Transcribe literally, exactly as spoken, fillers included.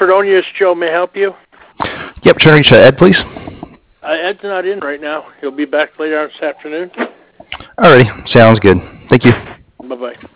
Fredonia, is Joe. May I help you? Yep, trying to reach uh, Ed, please. Uh, Ed's not in right now. He'll be back later on this afternoon. Alrighty, sounds good. Thank you. Bye-bye.